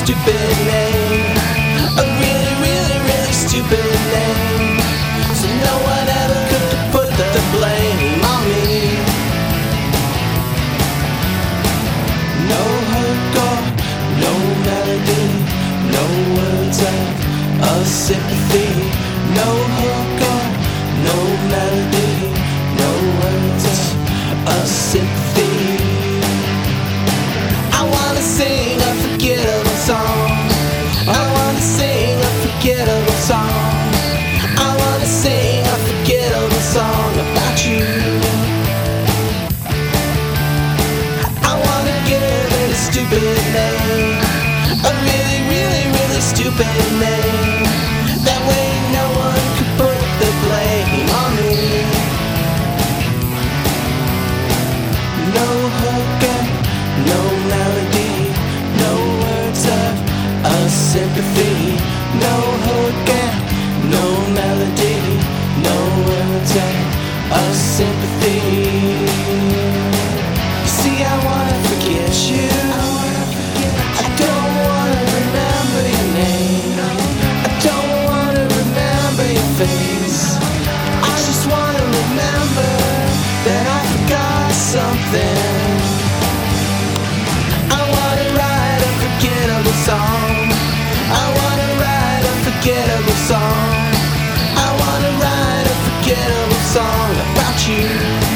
stupid name. A really, really, really stupid name. So no one ever could put the blame on me. No hook or no melody, no words of sympathy. No hook or no melody, no words of sympathy. I wanna sing a forgettable song. I wanna sing a forgettable song. I wanna sing a forgettable song about you. I wanna give it a stupid name. A really, really, really stupid name. That way no one could put the blame on me. No hook and no melody, no words of sympathy. No hook and no melody, no words of sympathy. See, I wanna forget you. I don't wanna remember your name. I don't wanna remember your face. I just wanna remember that I forgot something. I wanna write a forgettable song. I wanna write a forgettable song. I wanna write a forgettable song about you.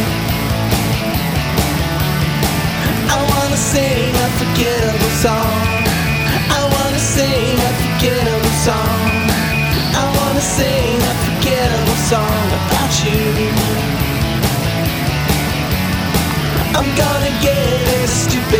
I wanna sing a forgettable song. I wanna sing a forgettable song. I wanna sing a forgettable song about you. I'm gonna get a stupid